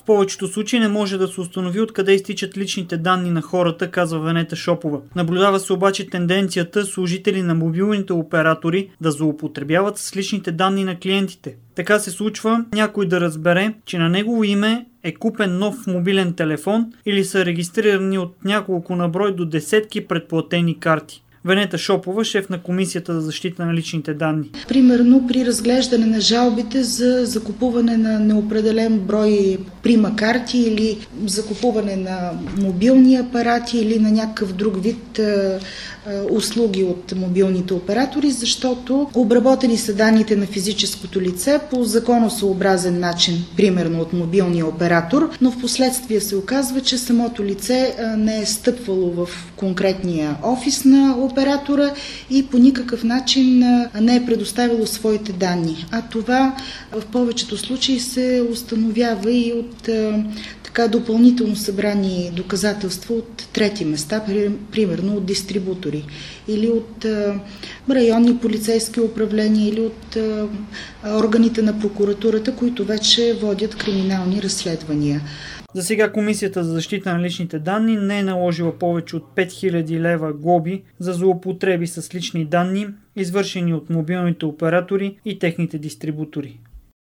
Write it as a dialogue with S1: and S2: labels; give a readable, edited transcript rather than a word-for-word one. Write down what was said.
S1: В повечето случаи не може да се установи откъде изтичат личните данни на хората, казва Венета Шопова. Наблюдава се обаче тенденцията служители на мобилните оператори да злоупотребяват с личните данни на клиентите. Така се случва някой да разбере, че на негово име е купен нов мобилен телефон или са регистрирани от няколко на брой до десетки предплатени карти. Венета Шопова, шеф на Комисията за защита на личните данни.
S2: Примерно при разглеждане на жалбите за закупуване на неопределен брой прима карти или закупуване на мобилни апарати или на някакъв друг вид услуги от мобилните оператори, защото обработени са данните на физическото лице по законосъобразен начин, примерно от мобилния оператор, но в последствие се оказва, че самото лице не е стъпвало в конкретния офис на оператора и по никакъв начин не е предоставило своите данни. А това в повечето случаи се установява и от допълнително събрани доказателства от трети места, примерно от дистрибутори или от районни полицейски управления или от органите на прокуратурата, които вече водят криминални разследвания.
S1: За сега Комисията за защита на личните данни не е наложила повече от 5000 лева глоби за злоупотреби с лични данни, извършени от мобилните оператори и техните дистрибутори.